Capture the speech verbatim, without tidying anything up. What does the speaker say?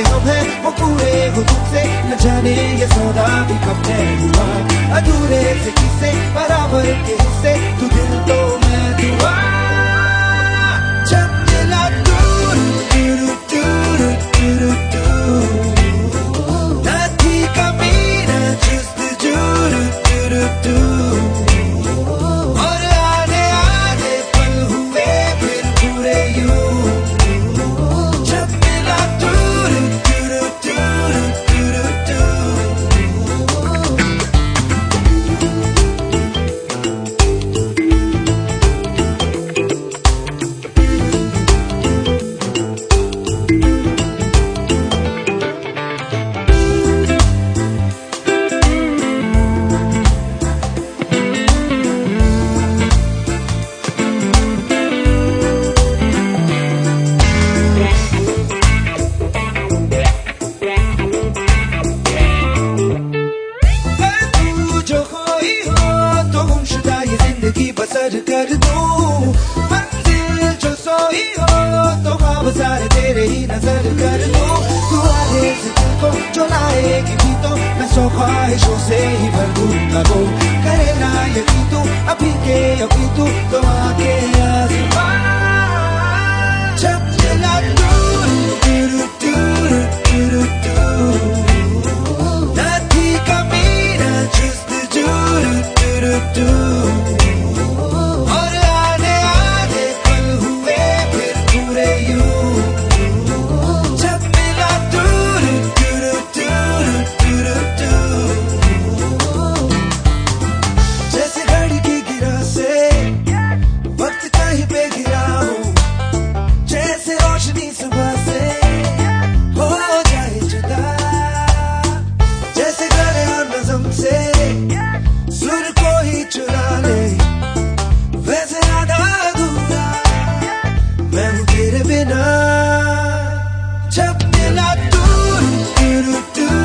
से हम हैं वो पूरे हो तुमसे, न जाने ये सौदा भी कब तय हुआ। अधूरे से किस्से बराबर के हिस्से, तू दिल तो मैं दुआ। जब मिला दूर दूर दूर दूर दूर, ना थी कमी ना जुस्तजू दूर दूर, और आने आने पल हुए फिर पूरे यूं। जब मिला दूर दूर दूर दूर दूर। बसर कर दूं मंजिल जो सोई हो, तो ख्वाब सारे तेरे ही नजर कर दूं। तू आगे से दिल को जो लाएगी भी तो, मैं सौ ख्वाहिशों से ही भर दूंगा वो। करे ना यकीन तू अभी के अभी तू, तो आगे आसमां। जब मिला दूर दूर दूर दूर दूर, ना थी कमी ना जुस्तजू दूर दूर, और आने आने पल हुए फिर पूरे यूं। जब मिला दूर दूर दूर दूर दूर, जैसे घड़ी की गिरा से वक्त कहीं पे गिरा हो, जैसे रोशनी सुबह से हो जाए जुदा, जैसे गाने और नज़म से सुर को ही चुरा ले, वैसे आधा अधूरा मैं हूँ तेरे बिना। जब मिला दूर दूर दूर